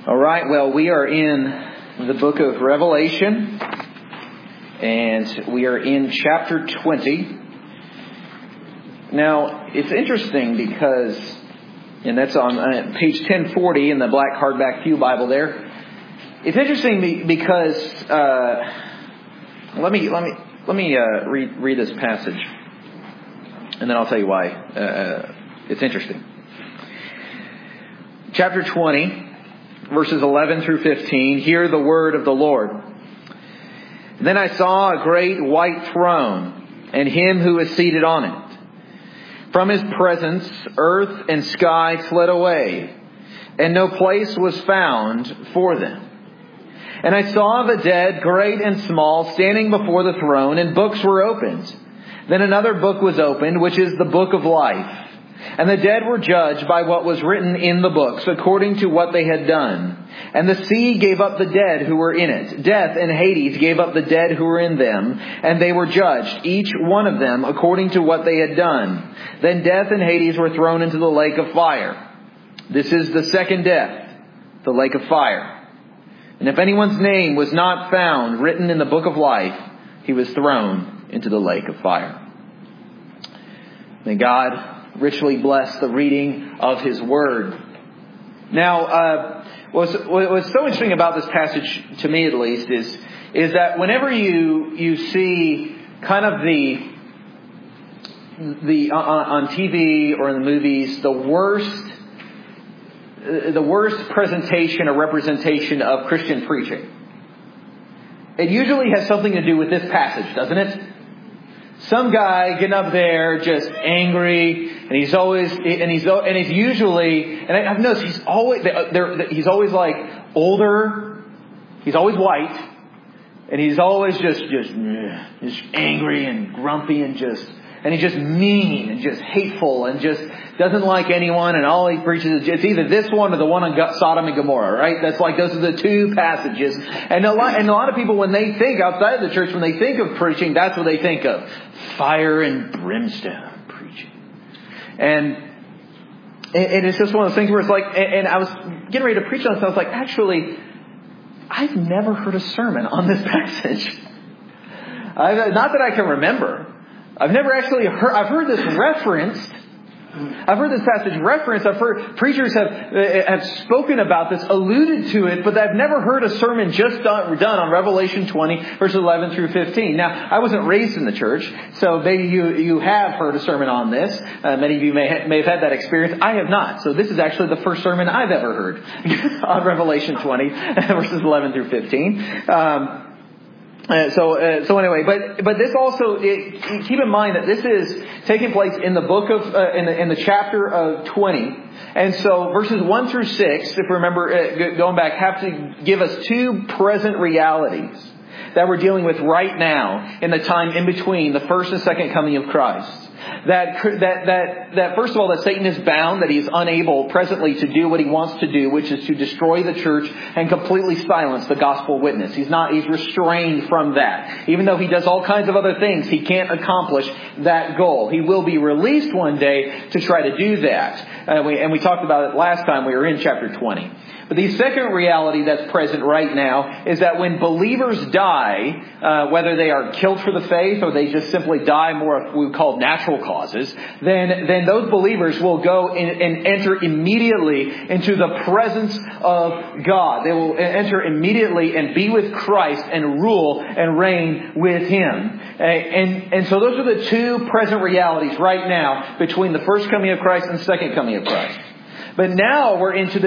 All right, well, we are in the book of Revelation, and we are in chapter 20. Now, it's interesting because, and that's on page 1040 in the black hardback Pew Bible there. It's interesting because, let me read this passage, and then I'll tell you why it's interesting. Chapter 20. Verses 11 through 15, hear the word of the Lord. Then I saw a great white throne, and him who is seated on it. From his presence, earth and sky fled away, and no place was found for them. And I saw the dead, great and small, standing before the throne, and books were opened. Then another book was opened, which is the book of life. And the dead were judged by what was written in the books, according to what they had done. And the sea gave up the dead who were in it. Death and Hades gave up the dead who were in them. And they were judged, each one of them, according to what they had done. Then death and Hades were thrown into the lake of fire. This is the second death, the lake of fire. And if anyone's name was not found written in the book of life, he was thrown into the lake of fire. May God richly bless the reading of His Word. Now, what's so interesting about this passage, to me at least, is that whenever you see kind of the on TV or in the movies, the worst presentation or representation of Christian preaching, it usually has something to do with this passage, doesn't it? Some guy getting up there just angry, and he's usually, and I've noticed he's always like older, he's always white, and he's always just angry and grumpy and he's just mean and just hateful and just doesn't like anyone, and all he preaches is it's either this one or the one on Sodom and Gomorrah, right? That's like those are the two passages. And a lot of people, when they think outside of the church, when they think of preaching, that's what they think of: fire and brimstone preaching. And it's just one of those things where it's like, and I was getting ready to preach on this, I was like, actually, I've never heard a sermon on this passage. Not that I can remember. I've never actually heard. I've heard this referenced. I've heard this passage referenced. I've heard preachers have spoken about this, alluded to it, but I've never heard a sermon just done on Revelation 20, verses 11 through 15. Now, I wasn't raised in the church, so maybe you have heard a sermon on this. Many of you may have had that experience. I have not. So this is actually the first sermon I've ever heard on Revelation 20, verses 11 through 15. So anyway, but this also, keep in mind that this is taking place in the book of, in the chapter of 20. And so verses 1 through 6, if you remember, going back, have to give us two present realities that we're dealing with right now in the time in between the first and second coming of Christ. That first of all, that Satan is bound, that he's unable presently to do what he wants to do, which is to destroy the church and completely silence the gospel witness. He's restrained from that. Even though he does all kinds of other things, he can't accomplish that goal. He will be released one day to try to do that. And we talked about it last time we were in chapter 20. But the second reality that's present right now is that when believers die, whether they are killed for the faith or they just simply die more of what we call natural causes, then those believers will go and enter immediately into the presence of God. They will enter immediately and be with Christ and rule and reign with Him. And so those are the two present realities right now between the first coming of Christ and the second coming of Christ. But now we're into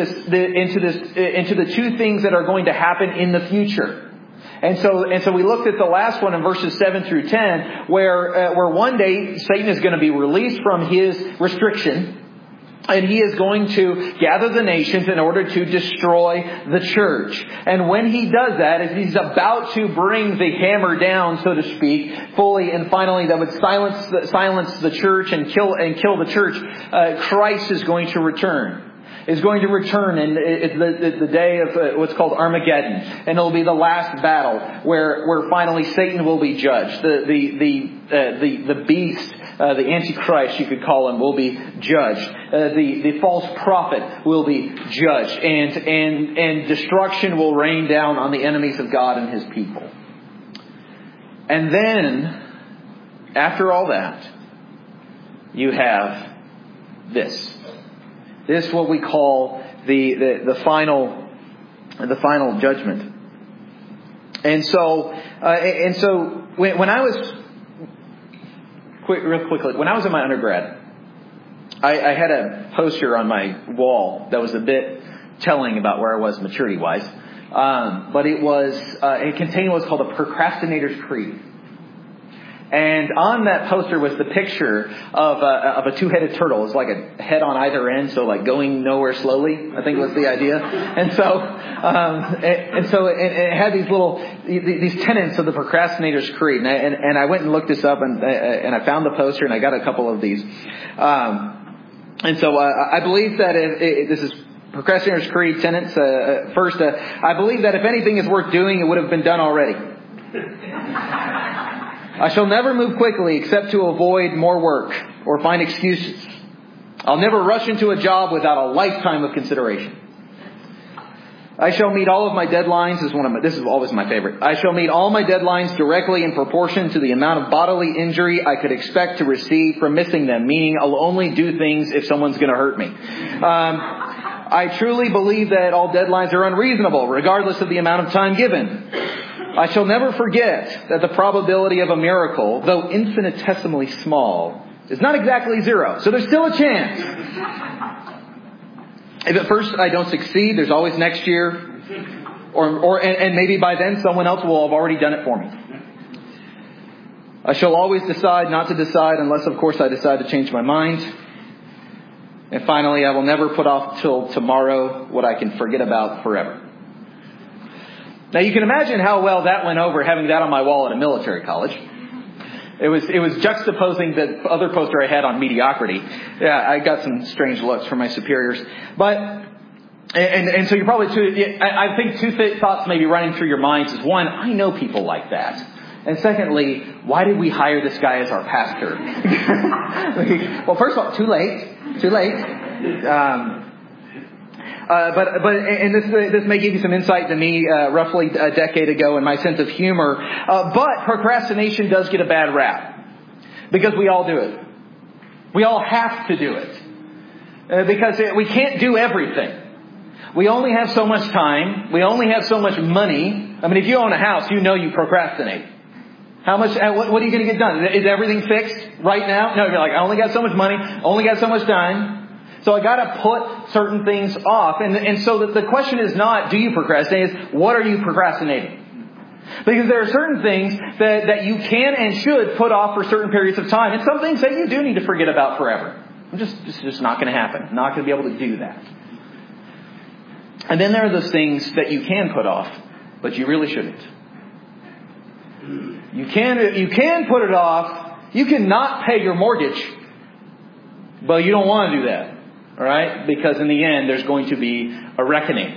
the two things that are going to happen in the future. And so we looked at the last one in verses 7 through 10, where one day Satan is going to be released from his restriction. And he is going to gather the nations in order to destroy the church. And when he does that, as he's about to bring the hammer down, so to speak, fully and finally that would silence the church and kill the church, Christ is going to return. Is going to return, and it's the day of what's called Armageddon, and it'll be the last battle where finally Satan will be judged. The beast the Antichrist, you could call him, will be judged. The false prophet will be judged. And destruction will rain down on the enemies of God and His people. And then, after all that, you have this. This what we call the final judgment. And so when I was real quickly, when I was in my undergrad, I had a poster on my wall that was a bit telling about where I was maturity-wise. But it contained what's called a procrastinator's creed. And on that poster was the picture of a two-headed turtle. It's like a head on either end, so like going nowhere slowly, I think was the idea. And so it had these tenets of the procrastinator's creed. And I went and looked this up, and I found the poster, and I got a couple of these. And so I believe that this is Procrastinator's Creed tenets. First, I believe that if anything is worth doing, it would have been done already. I shall never move quickly except to avoid more work or find excuses. I'll never rush into a job without a lifetime of consideration. I shall meet all of my deadlines. This is always my favorite. I shall meet all my deadlines directly in proportion to the amount of bodily injury I could expect to receive from missing them. Meaning, I'll only do things if someone's going to hurt me. I truly believe that all deadlines are unreasonable, regardless of the amount of time given. I shall never forget that the probability of a miracle, though infinitesimally small, is not exactly zero. So there's still a chance. If at first I don't succeed, there's always next year. And maybe by then someone else will have already done it for me. I shall always decide not to decide unless, of course, I decide to change my mind. And finally, I will never put off till tomorrow what I can forget about forever. Now you can imagine how well that went over having that on my wall at a military college. It was juxtaposing the other poster I had on mediocrity. Yeah, I got some strange looks from my superiors. But and so you're probably I think two thoughts may be running through your minds is one, I know people like that. And secondly, why did we hire this guy as our pastor? Well, first of all, too late. But this may give you some insight to me roughly a decade ago in my sense of humor. But procrastination does get a bad rap because we all do it. We all have to do it because we can't do everything. We only have so much time. We only have so much money. I mean, if you own a house, you know you procrastinate. How much? What are you going to get done? Is everything fixed right now? No, you're like, I only got so much money, only got so much time. So I got to put certain things off. And so the question is not, do you procrastinate? It's, what are you procrastinating? Because there are certain things that you can and should put off for certain periods of time. And some things that you do need to forget about forever. It's just not going to happen. Not going to be able to do that. And then there are those things that you can put off, but you really shouldn't. You can put it off. You can not pay your mortgage, but you don't want to do that. All right? Because in the end, there's going to be a reckoning.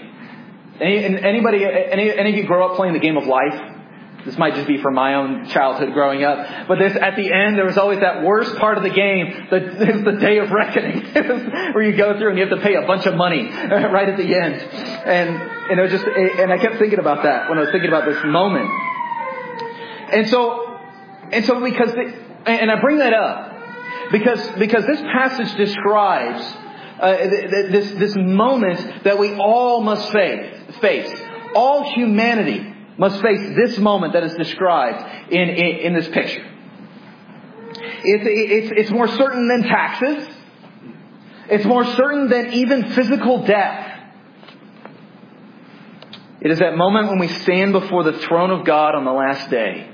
Any of you grow up playing the game of life? This might just be from my own childhood growing up. But at the end, there was always that worst part of the game. It's the day of reckoning. Where you go through and you have to pay a bunch of money right at the end. And I kept thinking about that when I was thinking about this moment. And so because I bring that up because this passage describes this moment that we all must face. All humanity must face this moment that is described in this picture. It's more certain than taxes. It's more certain than even physical death. It is that moment when we stand before the throne of God on the last day.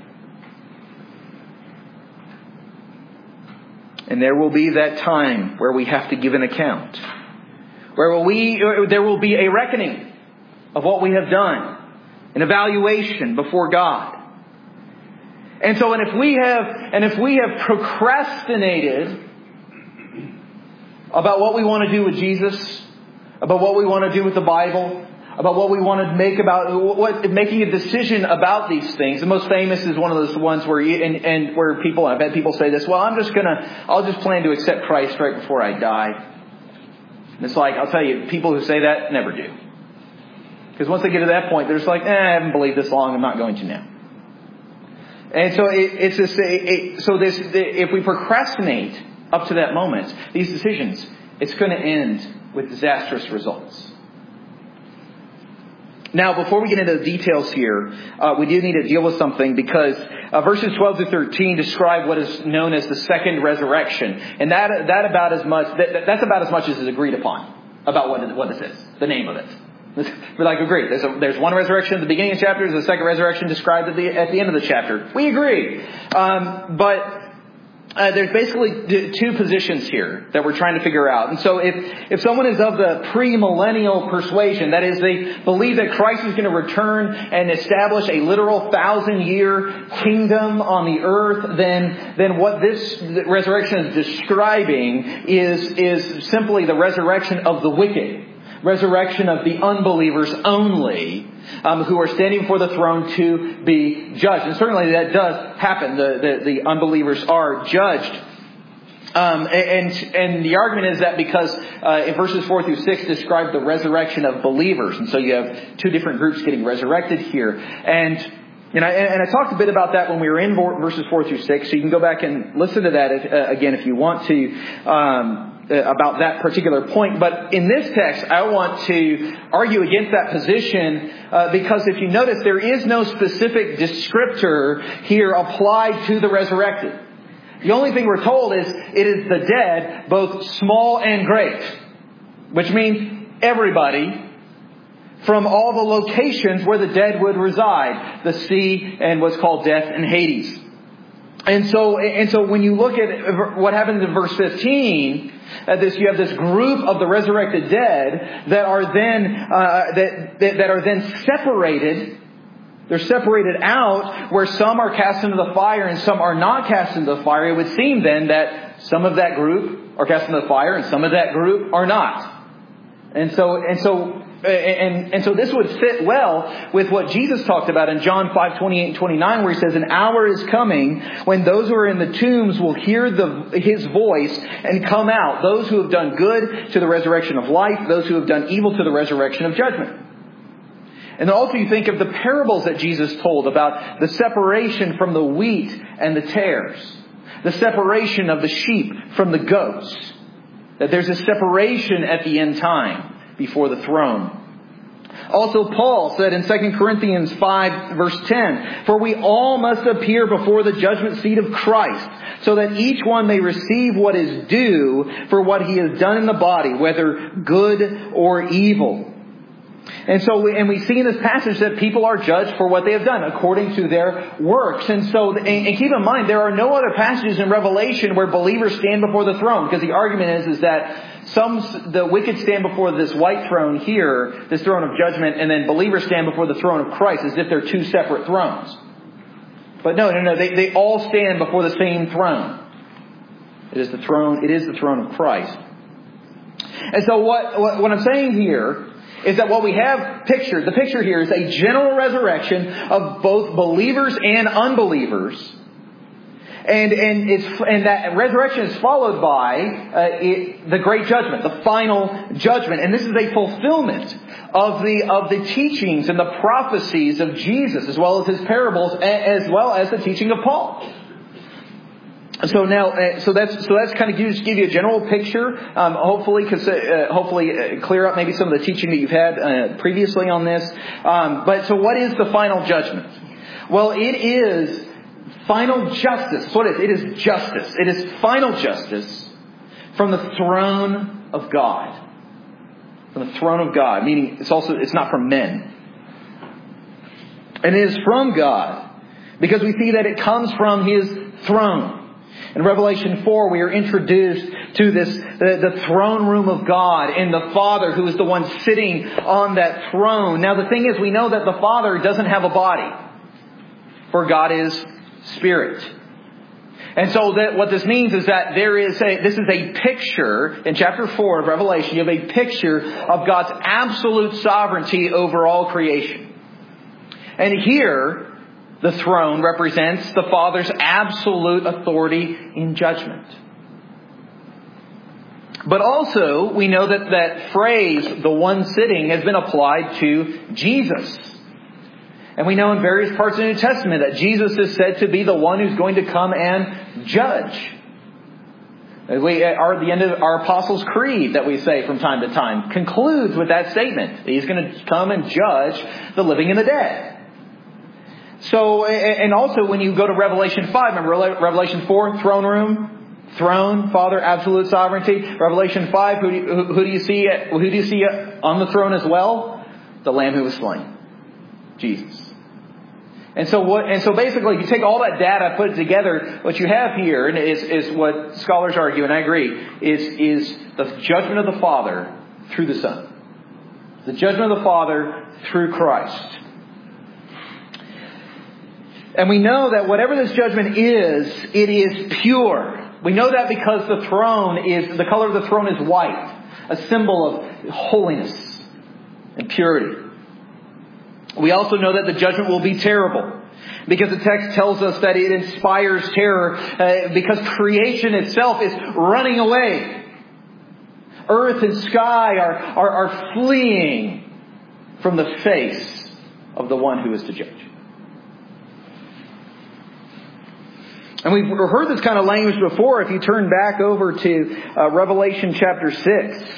And there will be that time where we have to give an account. There will be a reckoning of what we have done. An evaluation before God. And so, if we have procrastinated about what we want to do with Jesus, about what we want to do with the Bible, about what we want to make about making a decision about these things. The most famous is one of those ones where I've had people say this, well, I'll just plan to accept Christ right before I die. And it's like, I'll tell you, people who say that never do. Because once they get to that point, they're just like, I haven't believed this long, I'm not going to now. And so if we procrastinate up to that moment, these decisions, it's going to end with disastrous results. Now, before we get into the details here, we do need to deal with something because verses 12 to 13 describe what is known as the second resurrection, and that's about as much as is agreed upon about what this is, the name of it. We're like, agreed. There's one resurrection at the beginning of the chapter. There's a second resurrection described at the end of the chapter. We agree, but there's basically two positions here that we're trying to figure out. And so if someone is of the premillennial persuasion, that is, they believe that Christ is going to return and establish a literal 1,000-year kingdom on the earth, then what this resurrection is describing is simply the resurrection of the wicked. Resurrection of the unbelievers only, who are standing before the throne to be judged. And certainly that does happen. The unbelievers are judged. And the argument is that because in verses 4 through 6 describe the resurrection of believers. And so you have two different groups getting resurrected here. And I talked a bit about that when we were in verses 4 through 6. So you can go back and listen to that again if you want to. About that particular point. But in this text, I want to argue against that position because if you notice, there is no specific descriptor here applied to the resurrected. The only thing we're told is it is the dead, both small and great, which means everybody from all the locations where the dead would reside, the sea and what's called death and Hades. And so when you look at what happens in verse 15, you have this group of the resurrected dead that are then separated. They're separated out where some are cast into the fire and some are not cast into the fire. It would seem then that some of that group are cast into the fire and some of that group are not. And so this would fit well with what Jesus talked about in John 5:28 and 29, where he says, "An hour is coming when those who are in the tombs will hear his voice and come out. Those who have done good to the resurrection of life, those who have done evil to the resurrection of judgment." And then also you think of the parables that Jesus told about the separation from the wheat and the tares, the separation of the sheep from the goats. That there's a separation at the end time before the throne. Also, Paul said in 2 Corinthians 5 verse 10, "For we all must appear before the judgment seat of Christ, so that each one may receive what is due for what he has done in the body, whether good or evil." And so we see in this passage that people are judged for what they have done according to their works. And keep in mind, there are no other passages in Revelation where believers stand before the throne, because the argument is that the wicked stand before this white throne here, this throne of judgment, and then believers stand before the throne of Christ as if they're two separate thrones. But no, they all stand before the same throne. It is the throne of Christ. And so what I'm saying here is that what we have pictured, the picture here is a general resurrection of both believers and unbelievers. And that resurrection is followed by the great judgment, the final judgment. And this is a fulfillment of the teachings and the prophecies of Jesus, as well as his parables, as well as the teaching of Paul. So that's kind of just give you a general picture. Hopefully clear up maybe some of the teaching that you've had previously on this. But so what is the final judgment? Well, it is final justice. That's what it is. It is justice. It is final justice from the throne of God. From the throne of God, meaning it's not from men. And it is from God, because we see that it comes from his throne. In Revelation 4, we are introduced to the throne room of God and the Father who is the one sitting on that throne. Now the thing is, we know that the Father doesn't have a body, for God is Spirit. And so what this means is that this is a picture, in chapter 4 of Revelation, you have a picture of God's absolute sovereignty over all creation. And here, the throne represents the Father's absolute authority in judgment. But also, we know that phrase, the one sitting, has been applied to Jesus. And we know in various parts of the New Testament that Jesus is said to be the one who's going to come and judge. The end of our Apostles' Creed that we say from time to time concludes with that statement. He's going to come and judge the living and the dead. So, and also when you go to Revelation 5, remember Revelation 4, throne room? Throne, Father, absolute sovereignty. Revelation 5, who do you see on the throne as well? The Lamb who was slain. Jesus. And so basically, if you take all that data, put it together, what you have here is what scholars argue, and I agree, is the judgment of the Father through the Son. The judgment of the Father through Christ. And we know that whatever this judgment is, it is pure. We know that because the color of the throne is white, a symbol of holiness and purity. We also know that the judgment will be terrible because the text tells us that it inspires terror because creation itself is running away. Earth and sky are fleeing from the face of the one who is to judge. And we've heard this kind of language before if you turn back over to Revelation chapter 6.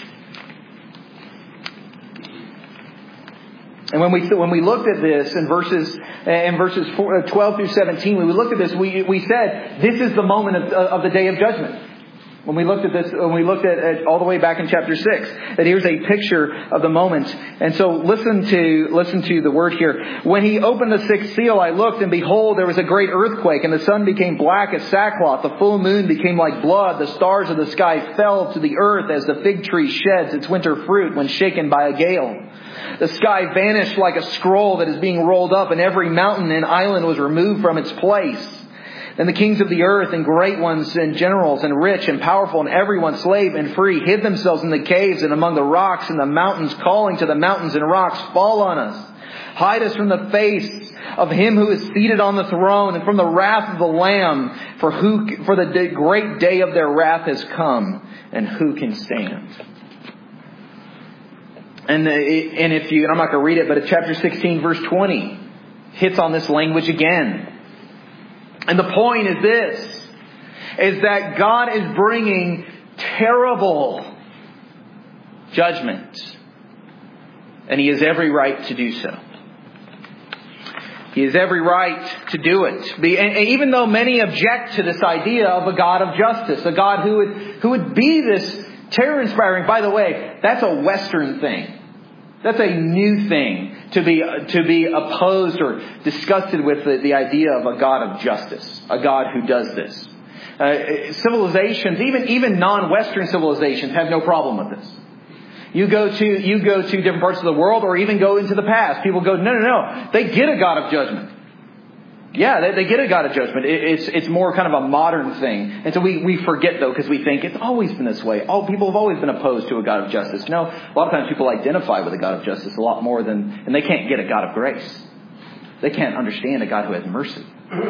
And when we looked at this in verses 12 through 17, when we looked at this, we said this is the moment of the day of judgment. When we looked at this, when we looked at all the way back in chapter 6, that here's a picture of the moment. And so listen to the word here. When he opened the sixth seal, I looked, and behold, there was a great earthquake, and the sun became black as sackcloth. The full moon became like blood. The stars of the sky fell to the earth as the fig tree sheds its winter fruit when shaken by a gale. The sky vanished like a scroll that is being rolled up, and every mountain and island was removed from its place. Then the kings of the earth and great ones and generals and rich and powerful and everyone slave and free hid themselves in the caves and among the rocks and the mountains, calling to the mountains and rocks, fall on us. Hide us from the face of him who is seated on the throne and from the wrath of the Lamb, for the great day of their wrath has come, and who can stand? And I'm not going to read it, but chapter 16 verse 20 hits on this language again. And the point is this, is that God is bringing terrible judgment. And He has every right to do so. He has every right to do it. And even though many object to this idea of a God of justice, a God who would be this terror-inspiring. By the way, that's a Western thing. That's a new thing to be opposed or disgusted with the idea of a God of justice, a God who does this. Civilizations, even non-Western civilizations, have no problem with this. You go to different parts of the world, or even go into the past. People go, no. They get a God of judgment. Yeah, they get a God of judgment. It's more kind of a modern thing. And so we forget, though, because we think it's always been this way. All people have always been opposed to a God of justice. No, a lot of times people identify with a God of justice a lot more and they can't get a God of grace. They can't understand a God who has mercy.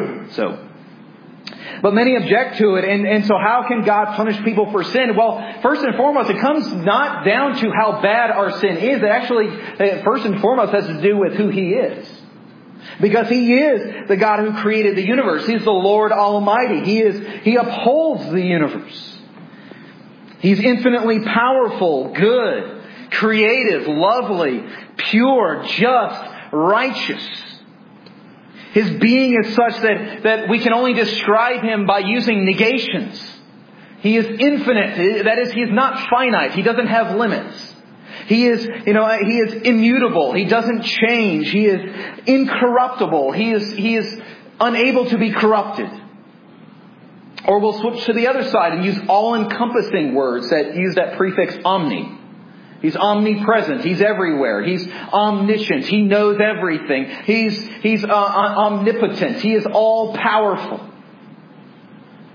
But many object to it. And so how can God punish people for sin? Well, first and foremost, it comes not down to how bad our sin is. It actually, first and foremost, has to do with who He is. Because He is the God who created the universe. He's the Lord Almighty. He upholds the universe. He's infinitely powerful, good, creative, lovely, pure, just, righteous. His being is such that we can only describe Him by using negations. He is infinite. That is, He is not finite. He doesn't have limits. He is immutable. He doesn't change. He is incorruptible. He is unable to be corrupted. Or we'll switch to the other side and use all-encompassing words that use that prefix omni. He's omnipresent. He's everywhere. He's omniscient. He knows everything. He's omnipotent. He is all-powerful.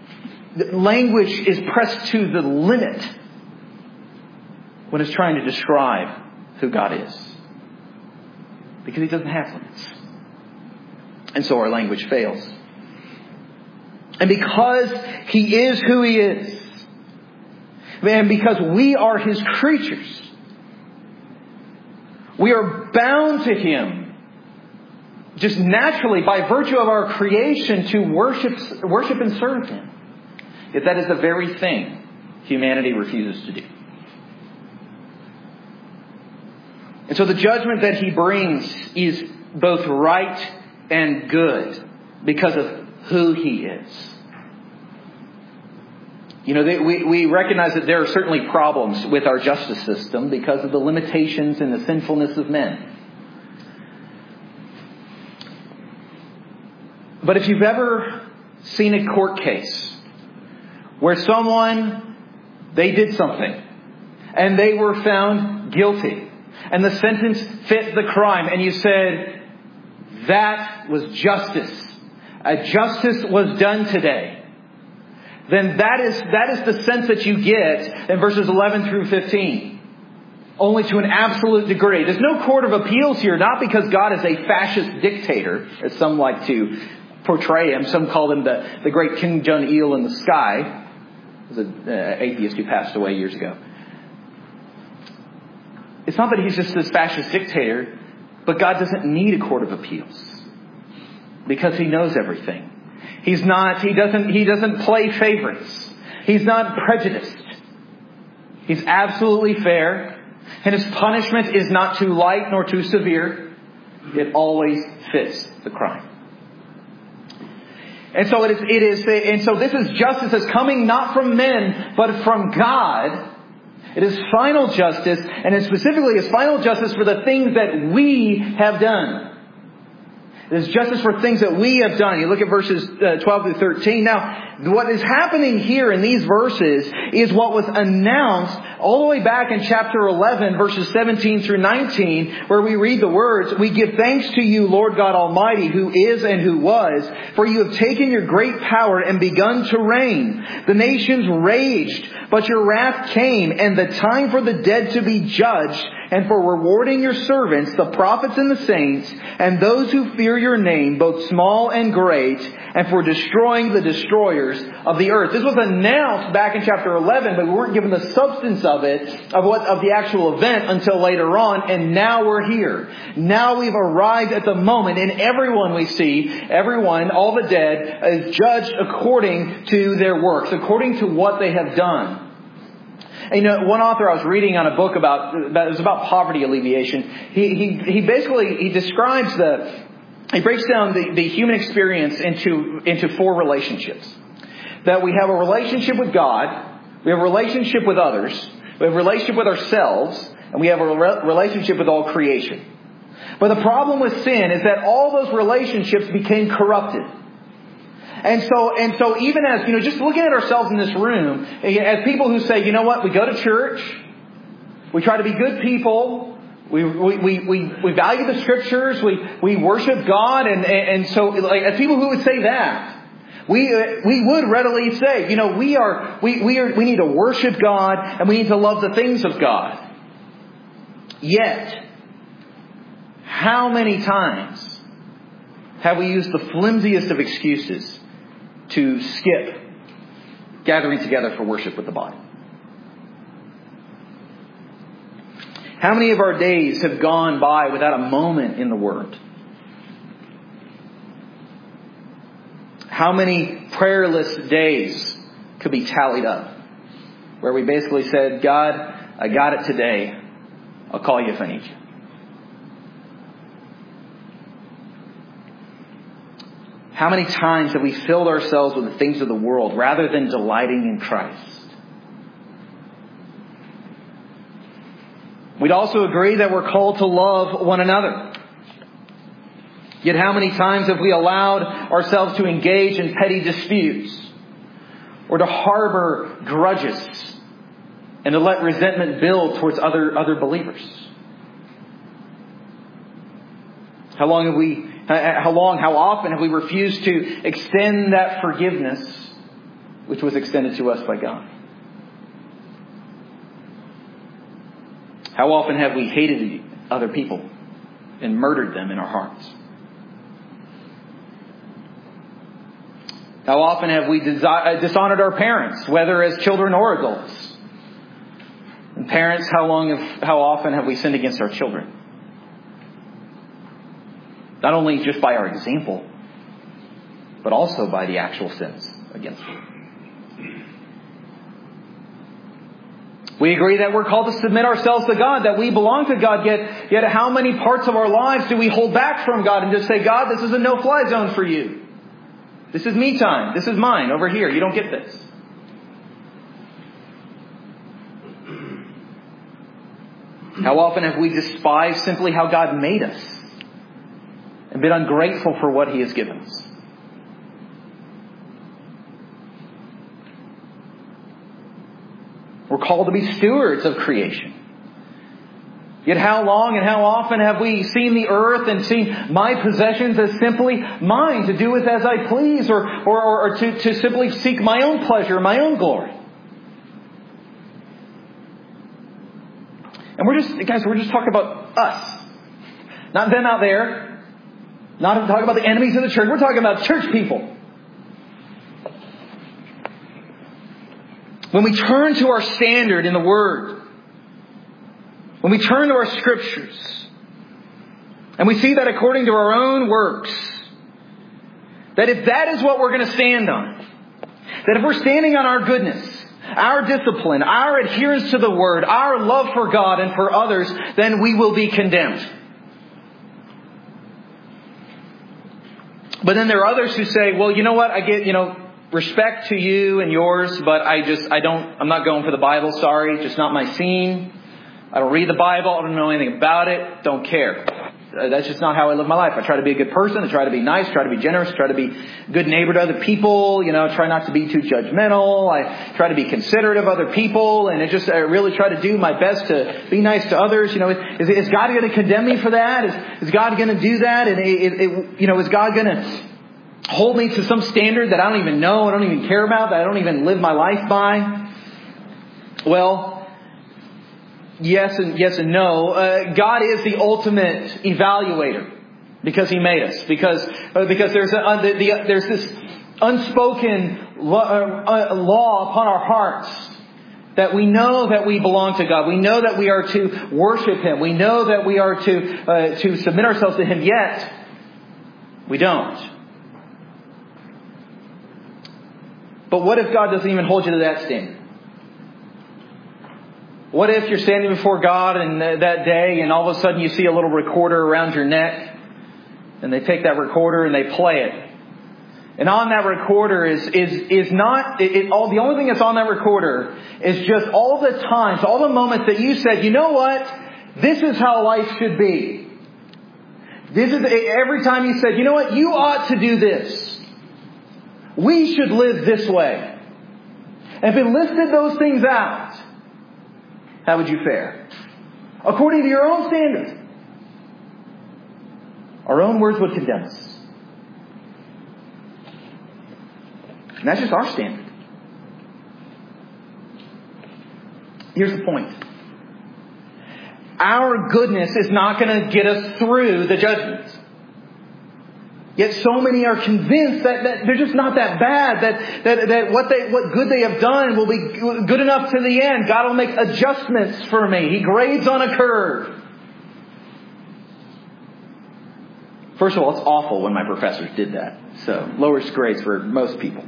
language is pressed to the limit when it's trying to describe who God is. Because He doesn't have limits. And so our language fails. And because He is who He is, and because we are His creatures, we are bound to Him just naturally by virtue of our creation to worship and serve Him. Yet that is the very thing humanity refuses to do. And so the judgment that He brings is both right and good because of who He is. You know, we recognize that there are certainly problems with our justice system because of the limitations and the sinfulness of men. But if you've ever seen a court case where they did something and they were found guilty and the sentence fit the crime and you said, that was justice. A justice was done today. Then that is the sense that you get in verses 11 through 15. Only to an absolute degree. There's no court of appeals here, not because God is a fascist dictator, as some like to portray Him. Some call Him the great Kim Jong-il in the sky. He was an atheist who passed away years ago. It's not that He's just this fascist dictator, but God doesn't need a court of appeals because He knows everything. He doesn't play favorites. He's not prejudiced. He's absolutely fair. And His punishment is not too light nor too severe. It always fits the crime. And so and so this is justice that's coming not from men, but from God. It is final justice, and it specifically is final justice for the things that we have done. It is justice for things that we have done. You look at verses 12 through 13. Now, what is happening here in these verses is what was announced all the way back in chapter 11, verses 17 through 19, where we read the words, "We give thanks to you, Lord God Almighty, who is and who was, for you have taken your great power and begun to reign. The nations raged, but your wrath came, and the time for the dead to be judged, and for rewarding your servants, the prophets and the saints, and those who fear your name, both small and great, and for destroying the destroyers of the earth." This was announced back in chapter 11, but we weren't given the substance of it, of the actual event until later on, and now we're here. Now we've arrived at the moment, and everyone we see, all the dead, is judged according to their works, according to what they have done. And one author I was reading on a book it was about poverty alleviation. He basically describes he breaks down the human experience into four relationships. That we have a relationship with God, we have a relationship with others, we have a relationship with ourselves, and we have a relationship with all creation. But the problem with sin is that all those relationships became corrupted. And so even as, just looking at ourselves in this room, as people who say, you know what, we go to church, we try to be good people, we value the Scriptures, we worship God, and so as people who would say that, we would readily say, we need to worship God and we need to love the things of God. Yet, how many times have we used the flimsiest of excuses to skip gathering together for worship with the body? How many of our days have gone by without a moment in the Word? How many prayerless days could be tallied up where we basically said, God, I got it today. I'll call you if I need you. How many times have we filled ourselves with the things of the world rather than delighting in Christ? We'd also agree that we're called to love one another. Yet how many times have we allowed ourselves to engage in petty disputes or to harbor grudges and to let resentment build towards other believers? How often have we refused to extend that forgiveness which was extended to us by God. How often have we hated other people and murdered them in our hearts? How often have we dishonored our parents, whether as children or adults? And parents, how often have we sinned against our children? Not only just by our example, but also by the actual sins against them. We agree that we're called to submit ourselves to God, that we belong to God, yet how many parts of our lives do we hold back from God and just say, God, this is a no-fly zone for you. This is me time. This is mine over here. You don't get this. How often have we despised simply how God made us and been ungrateful for what He has given us? We're called to be stewards of creation. Yet how long and how often have we seen the earth and seen my possessions as simply mine, to do with as I please, or to simply seek my own pleasure, my own glory? And we're just talking about us. Not them out there. Not talking about the enemies of the church. We're talking about church people. When we turn to our standard in the Word, when we turn to our Scriptures, and we see that according to our own works, that if that is what we're going to stand on, that if we're standing on our goodness, our discipline, our adherence to the Word, our love for God and for others, then we will be condemned. But then there are others who say, well, you know what, I get, respect to you and yours, but I'm not going for the Bible, sorry, just not my scene. I don't read the Bible. I don't know anything about it. Don't care. That's just not how I live my life. I try to be a good person. I try to be nice. Try to be generous. Try to be a good neighbor to other people. Try not to be too judgmental. I try to be considerate of other people. And I really try to do my best to be nice to others. Is God going to condemn me for that? Is God going to do that? And is God going to hold me to some standard that I don't even know, I don't even care about, that I don't even live my life by? Well, yes and no. God is the ultimate evaluator because He made us. Because there's this unspoken law upon our hearts that we know that we belong to God. We know that we are to worship Him. We know that we are to submit ourselves to Him. Yet we don't. But what if God doesn't even hold you to that standard? What if you're standing before God and that day and all of a sudden you see a little recorder around your neck and they take that recorder and they play it. And on that recorder is not, the only thing that's on that recorder is just all the times, all the moments that you said, you know what? This is how life should be. This is every time you said, you know what? You ought to do this. We should live this way. And if it listed those things out, how would you fare? According to your own standards. Our own words would condemn us. And that's just our standard. Here's the point. Our goodness is not going to get us through the judgment. Yet so many are convinced that they're just not that bad, that what good they have done will be good enough to the end. God will make adjustments for me. He grades on a curve. First of all, it's awful when my professors did that. So, lowest grades for most people.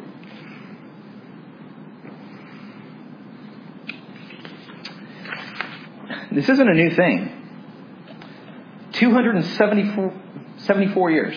This isn't a new thing. 274 years.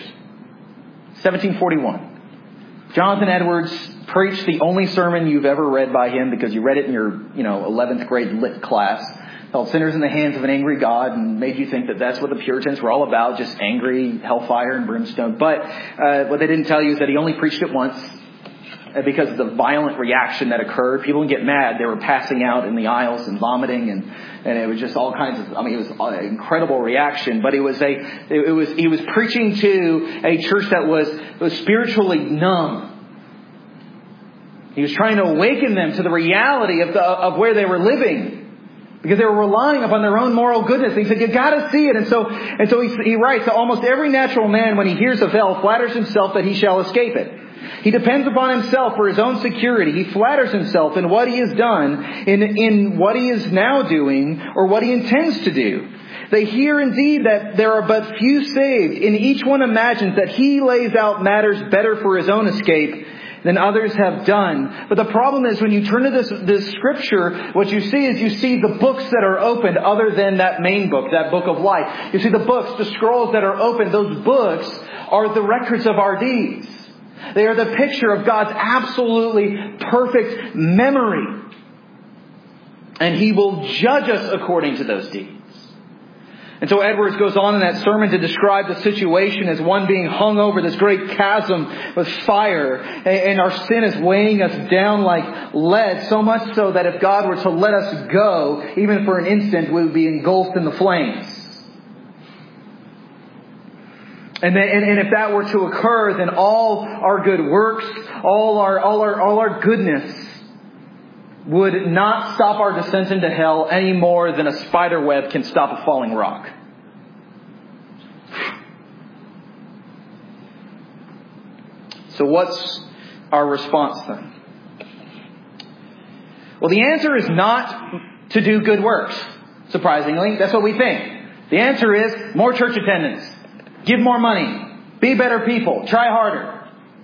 1741. Jonathan Edwards preached the only sermon you've ever read by him because you read it in your 11th grade lit class. Held sinners in the hands of an angry God and made you think that that's what the Puritans were all about, just angry hellfire and brimstone. But what they didn't tell you is that he only preached it once because of the violent reaction that occurred. People would get mad. They were passing out in the aisles and vomiting and it was just all kinds of, it was an incredible reaction. But he was preaching to a church that was spiritually numb. He was trying to awaken them to the reality of where they were living. Because they were relying upon their own moral goodness. He said, you gotta see it. And so he writes, almost every natural man, when he hears of hell, flatters himself that he shall escape it. He depends upon himself for his own security. He flatters himself in what he has done, in what he is now doing, or what he intends to do. They hear indeed that there are but few saved, and each one imagines that he lays out matters better for his own escape than others have done. But the problem is, when you turn to this scripture, what you see is you see the books that are opened other than that main book, that book of life. You see the books, the scrolls that are opened. Those books are the records of our deeds. They are the picture of God's absolutely perfect memory. And He will judge us according to those deeds. And so Edwards goes on in that sermon to describe the situation as one being hung over this great chasm with fire. And our sin is weighing us down like lead, so much so that if God were to let us go, even for an instant, we would be engulfed in the flames. And if that were to occur, then all our good works, all our goodness would not stop our descent into hell any more than a spider web can stop a falling rock. So what's our response then? Well, the answer is not to do good works. Surprisingly, that's what we think. The answer is more church attendance. Give more money. Be better people. Try harder.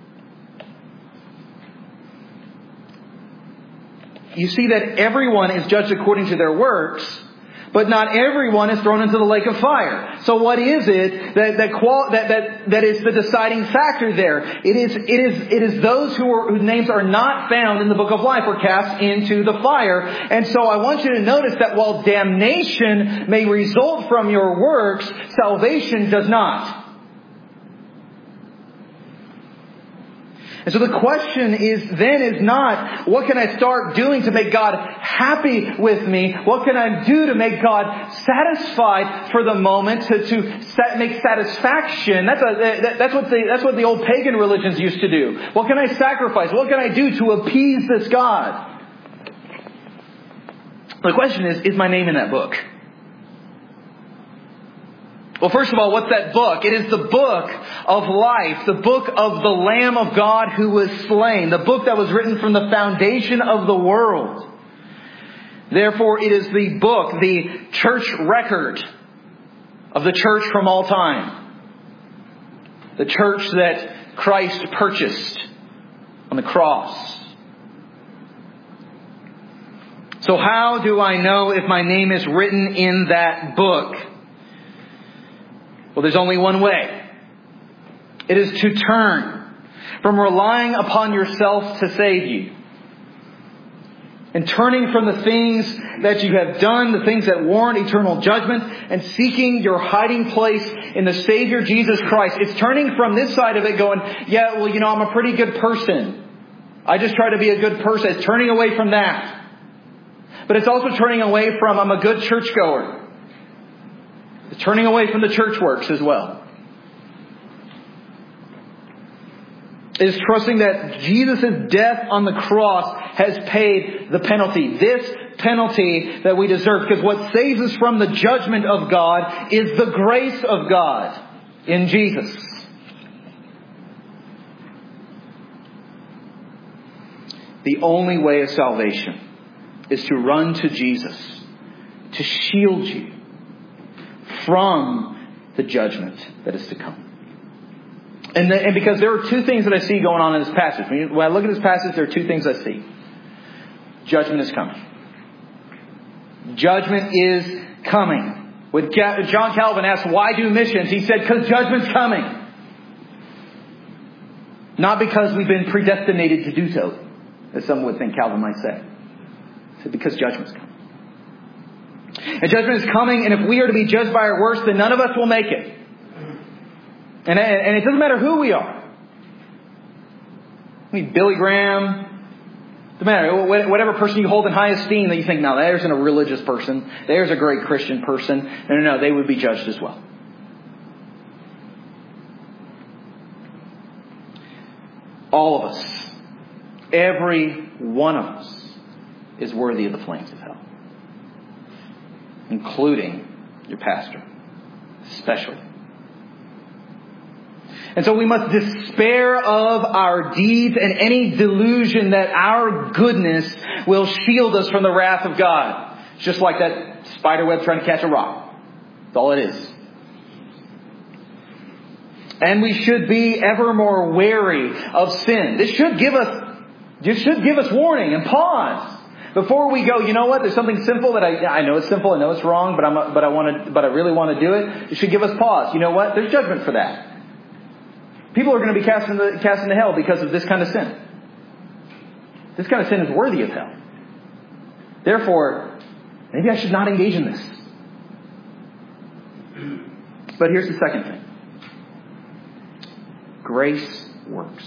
You see that everyone is judged according to their works, but not everyone is thrown into the lake of fire. So what is it that is the deciding factor there? It is those whose names are not found in the book of life are cast into the fire. And so I want you to notice that while damnation may result from your works, salvation does not. And so the question is not, what can I start doing to make God happy with me? What can I do to make God satisfied for the moment, to make satisfaction? That's what the old pagan religions used to do. What can I sacrifice? What can I do to appease this God? The question is my name in that book? Well, first of all, what's that book? It is the book of life, the book of the Lamb of God who was slain, the book that was written from the foundation of the world. Therefore, it is the book, the church record of the church from all time. The church that Christ purchased on the cross. So how do I know if my name is written in that book? Well, there's only one way. It is to turn from relying upon yourself to save you. And turning from the things that you have done, the things that warrant eternal judgment, and seeking your hiding place in the Savior Jesus Christ. It's turning from this side of it going, yeah, well, I'm a pretty good person. I just try to be a good person. It's turning away from that. But it's also turning away from, I'm a good churchgoer. It's turning away from the church works as well. It is trusting that Jesus' death on the cross has paid the penalty. This penalty that we deserve. Because what saves us from the judgment of God is the grace of God in Jesus. The only way of salvation is to run to Jesus, to shield you from the judgment that is to come. And because there are two things that I see going on in this passage. When I look at this passage, there are two things I see. Judgment is coming. Judgment is coming. When John Calvin asked, why do missions? He said, because judgment's coming. Not because we've been predestinated to do so, as some would think Calvin might say. He said, because judgment's coming. And judgment is coming, and if we are to be judged by our works, then none of us will make it. And it doesn't matter who we are. I mean, Billy Graham, doesn't matter, whatever person you hold in high esteem that you think, no, there's a religious person, there's a great Christian person. No, they would be judged as well. All of us every one of us is worthy of the flames of hell. Including your pastor. Especially. And so we must despair of our deeds and any delusion that our goodness will shield us from the wrath of God. It's just like that spider web trying to catch a rock. That's all it is. And we should be ever more wary of sin. This should give us warning and pause. Before we go, you know what? There's something sinful that I know it's sinful, I know it's wrong, but I really want to do it. It should give us pause. You know what? There's judgment for that. People are going to be cast into hell because of this kind of sin. This kind of sin is worthy of hell. Therefore, maybe I should not engage in this. But here's the second thing. Grace works.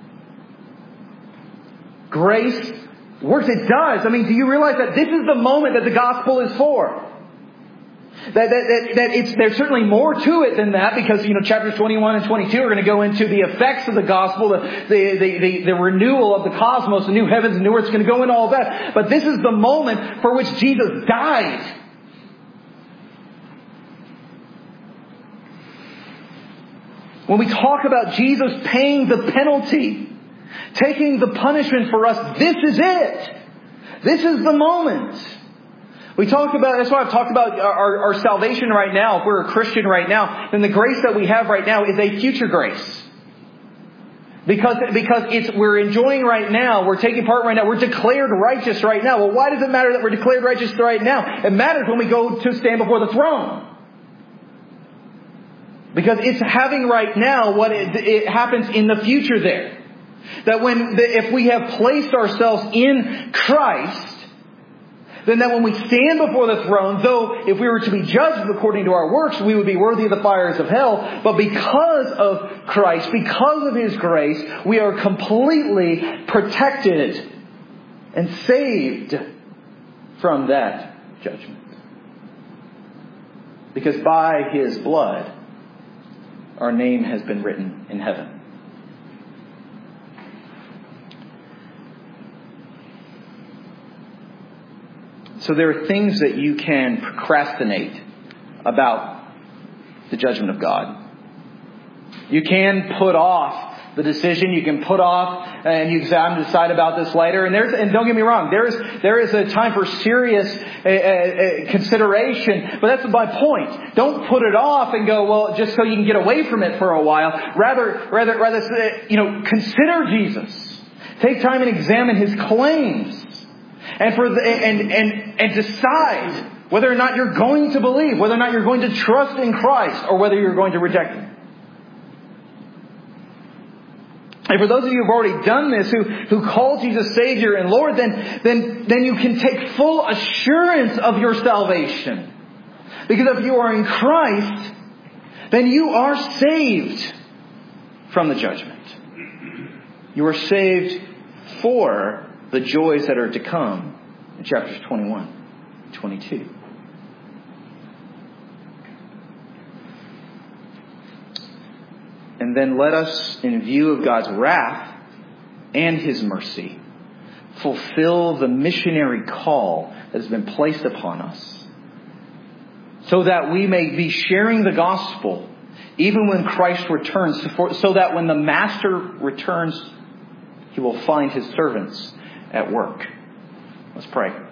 Grace works. It does. I mean, do you realize that this is the moment that the gospel is for? That there's certainly more to it than that, because, chapters 21 and 22 are going to go into the effects of the gospel, the renewal of the cosmos, the new heavens and new earth. It's going to go into all of that. But this is the moment for which Jesus died. When we talk about Jesus paying the penalty, taking the punishment for us, this is it. This is the moment. That's why I've talked about our salvation right now. If we're a Christian right now, then the grace that we have right now is a future grace. Because we're enjoying right now, we're taking part right now, we're declared righteous right now. Well, why does it matter that we're declared righteous right now? It matters when we go to stand before the throne. Because it's having right now what it happens in the future there. That if we have placed ourselves in Christ, then that when we stand before the throne, though if we were to be judged according to our works, we would be worthy of the fires of hell. But because of Christ, because of His grace, we are completely protected and saved from that judgment. Because by His blood, our name has been written in heaven. So there are things that you can procrastinate about the judgment of God. You can put off the decision. You can put off, and you can say, "I'm going to decide about this later." And don't get me wrong, there is a time for serious consideration. But that's my point. Don't put it off and go, well, just so you can get away from it for a while. Rather, consider Jesus. Take time and examine His claims. And decide whether or not you're going to believe, whether or not you're going to trust in Christ, or whether you're going to reject Him. And for those of you who've already done this, who call Jesus Savior and Lord, then you can take full assurance of your salvation. Because if you are in Christ, then you are saved from the judgment. You are saved for the joys that are to come in chapters 21 and 22. And then let us, in view of God's wrath and His mercy, fulfill the missionary call that has been placed upon us, so that we may be sharing the gospel even when Christ returns, so that when the Master returns, He will find His servants at work. Let's pray.